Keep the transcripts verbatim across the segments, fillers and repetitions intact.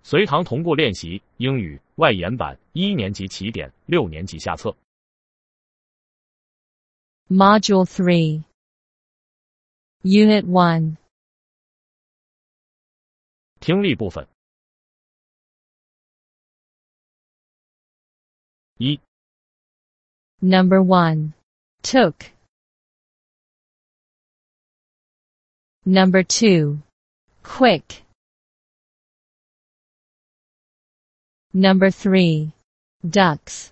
随堂同步练习英语外延版一年级起点，六年级下册。 Module three. Unit one. 听力部分。一 Number one. Took. Number two. Quick. Number three. Ducks.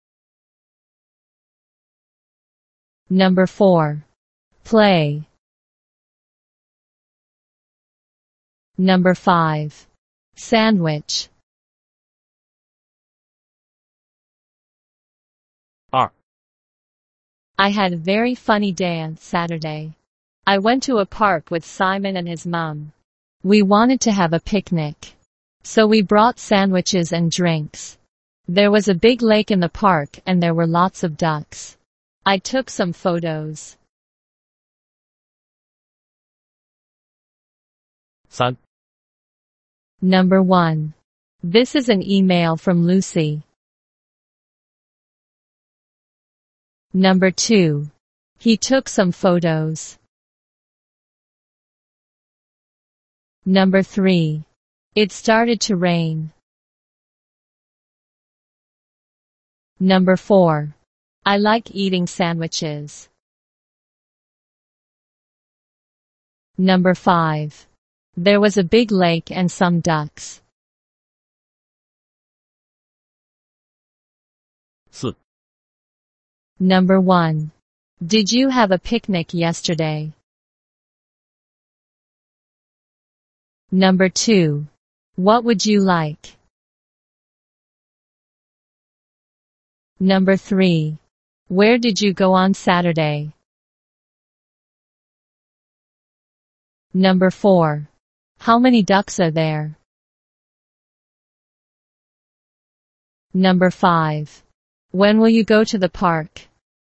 Number four. Play. Number five. Sandwich. 二 I had a very funny day on Saturday. I went to a park with Simon and his mom. We wanted to have a picnic. So we brought sandwiches and drinks. There was a big lake in the park and there were lots of ducks. I took some photos. 三 Number one. This is an email from Lucy. Number two. He took some photos. Number three. It started to rain. Number four. I like eating sandwiches. Number five. There was a big lake and some ducks. 四 Number one. Did you have a picnic yesterday? Number two. What would you like? Number three. Where did you go on Saturday? Number four. How many ducks are there? Number five. When will you go to the park?